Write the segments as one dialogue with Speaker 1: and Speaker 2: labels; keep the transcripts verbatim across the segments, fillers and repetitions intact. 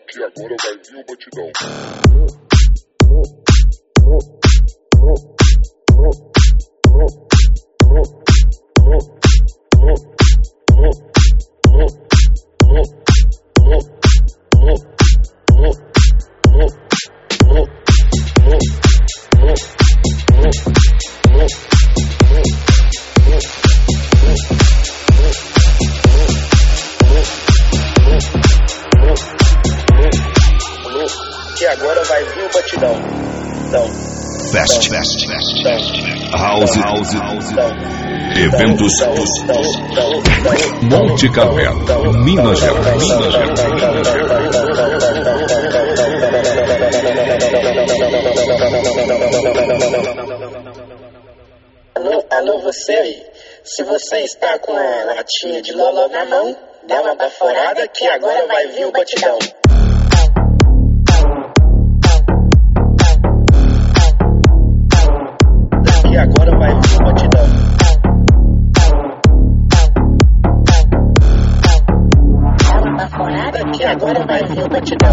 Speaker 1: que agora vai vir o batidão. Que agora vai vir o batidão. Então,
Speaker 2: Fest, Fest, Fest, House, House, House, Eventos, Monte Carmelo, Minas Gerais, Minas Gerais.
Speaker 3: Alô, alô, você aí. Se você está com a latinha de loló na mão, dá uma baforada que agora vai vir o batidão. Que agora vai vir o batidão. Dá uma baforada que agora vai vir o batidão.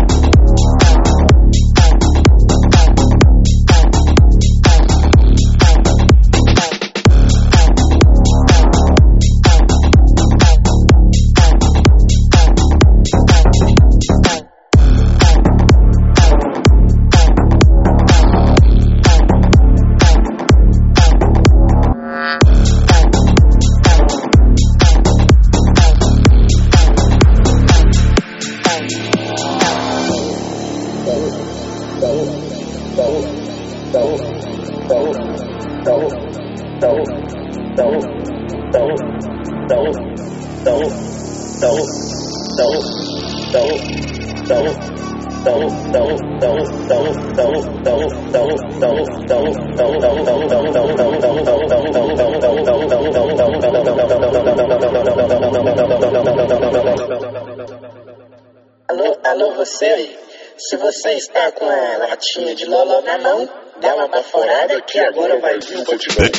Speaker 3: Alô, alô, você aí. Se você está com a latinha de loló na mão, dá uma baforada que agora vai vir o batidão.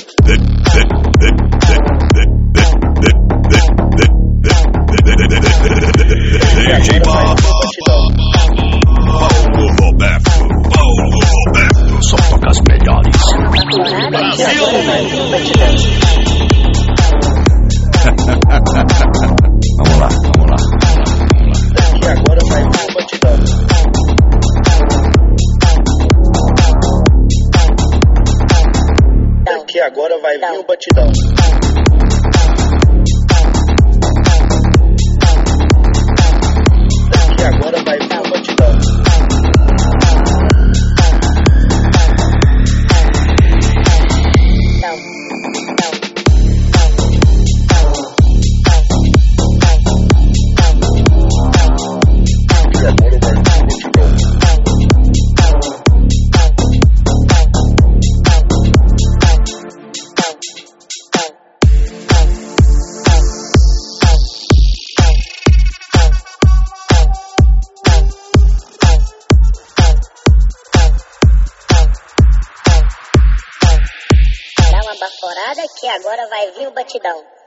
Speaker 2: Paulo Roberto, Paulo Roberto, só toca as melhores.
Speaker 3: Brasil!
Speaker 2: Vamos lá, vamos lá.
Speaker 3: Que agora vai vir o batidão. Que agora vai vir o batidão. Que agora vai vir o batidão. Baforada que agora vai vir o batidão.